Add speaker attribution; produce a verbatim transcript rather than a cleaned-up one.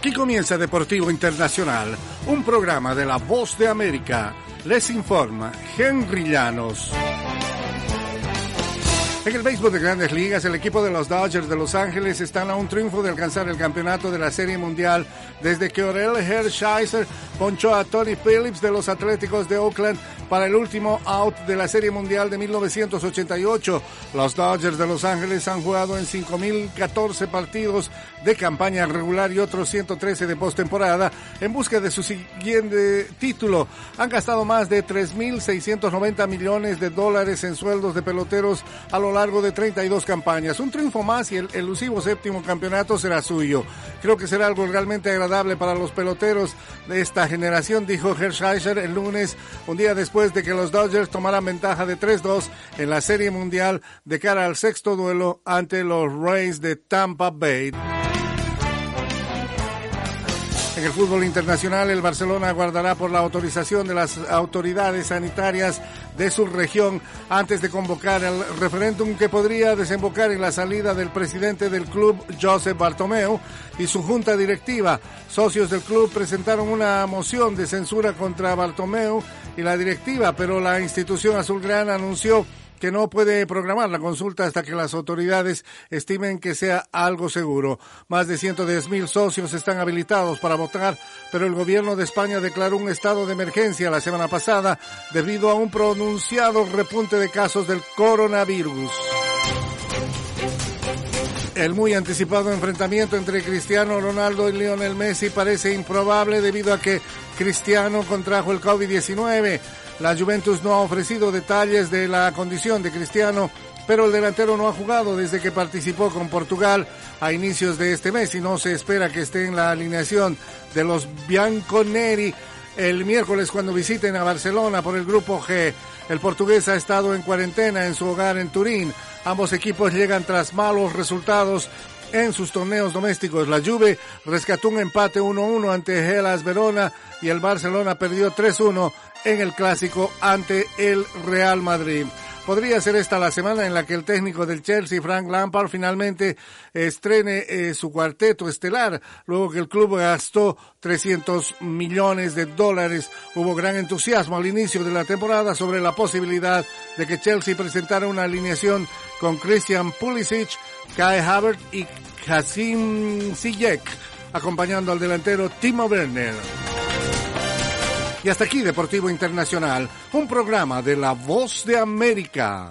Speaker 1: Aquí comienza Deportivo Internacional, un programa de La Voz de América. Les informa Henry Llanos. En el béisbol de Grandes Ligas, el equipo de los Dodgers de Los Ángeles están a un triunfo de alcanzar el campeonato de la Serie Mundial desde que Orel Hershiser ponchó a Tony Phillips de los Atléticos de Oakland para el último out de la Serie Mundial de mil novecientos ochenta y ocho. Los Dodgers de Los Ángeles han jugado en cinco mil catorce partidos de campaña regular y otros ciento trece de postemporada en busca de su siguiente título. Han gastado más de tres mil seiscientos noventa millones de dólares en sueldos de peloteros a lo largo de treinta y dos campañas. Un triunfo más y el elusivo séptimo campeonato será suyo. Creo que será algo realmente agradable para los peloteros de esta generación, dijo Hershiser el lunes, un día después de que los Dodgers tomaran ventaja de tres dos en la Serie Mundial de cara al sexto duelo ante los Rays de Tampa Bay. En el fútbol internacional, el Barcelona aguardará por la autorización de las autoridades sanitarias de su región antes de convocar el referéndum que podría desembocar en la salida del presidente del club, Josep Bartomeu, y su junta directiva. Socios del club presentaron una moción de censura contra Bartomeu y la directiva, pero la institución azulgrana anunció que no puede programar la consulta hasta que las autoridades estimen que sea algo seguro. Más de ciento diez mil socios están habilitados para votar, pero el gobierno de España declaró un estado de emergencia la semana pasada debido a un pronunciado repunte de casos del coronavirus. El muy anticipado enfrentamiento entre Cristiano Ronaldo y Lionel Messi parece improbable debido a que Cristiano contrajo el COVID diecinueve. La Juventus no ha ofrecido detalles de la condición de Cristiano, pero el delantero no ha jugado desde que participó con Portugal a inicios de este mes y no se espera que esté en la alineación de los bianconeri el miércoles cuando visiten a Barcelona por el Grupo G. El portugués ha estado en cuarentena en su hogar en Turín. Ambos equipos llegan tras malos resultados en sus torneos domésticos. La Juve rescató un empate uno uno ante Hellas Verona y el Barcelona perdió tres uno en el clásico ante el Real Madrid. Podría ser esta la semana en la que el técnico del Chelsea, Frank Lampard, finalmente estrene eh, su cuarteto estelar, luego que el club gastó trescientos millones de dólares. Hubo gran entusiasmo al inicio de la temporada sobre la posibilidad de que Chelsea presentara una alineación con Christian Pulisic, Kai Havertz y Hakim Ziyech, acompañando al delantero Timo Werner. Y hasta aquí Deportivo Internacional, un programa de La Voz de América.